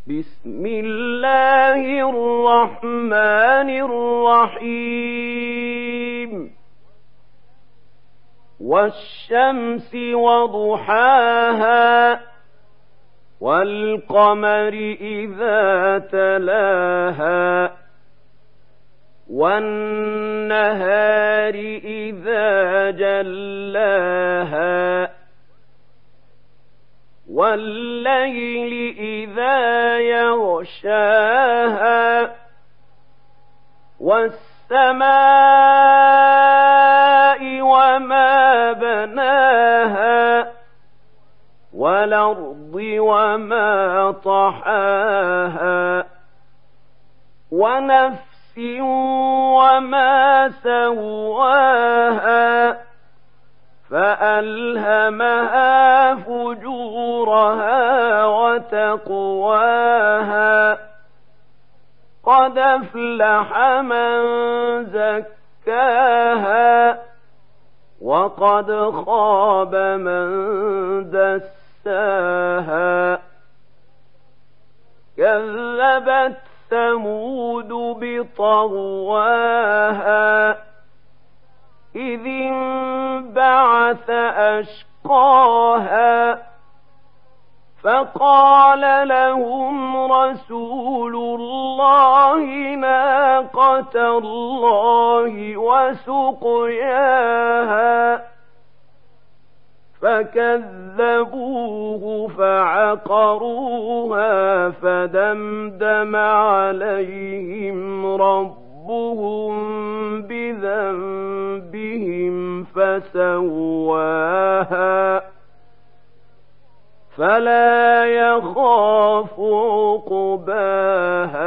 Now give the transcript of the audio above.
بسم الله الرحمن الرحيم والشمس وضحاها والقمر إذا تلاها والنهار إذا جلاها والليل إذا يغشاها والسماء وما بناها والأرض وما طحاها ونفس وما سواها فألهمها فجورها وتقواها قد أفلح من زكاها وقد خاب من دساها كذبت ثمود بطغواها إذ انبعث أشقاها فقال لهم رسول الله ناقة الله وسقياها فكذبوه فعقروها فدمدم عليهم ربهم بذنبهم فسواها فلا يخاف عقباها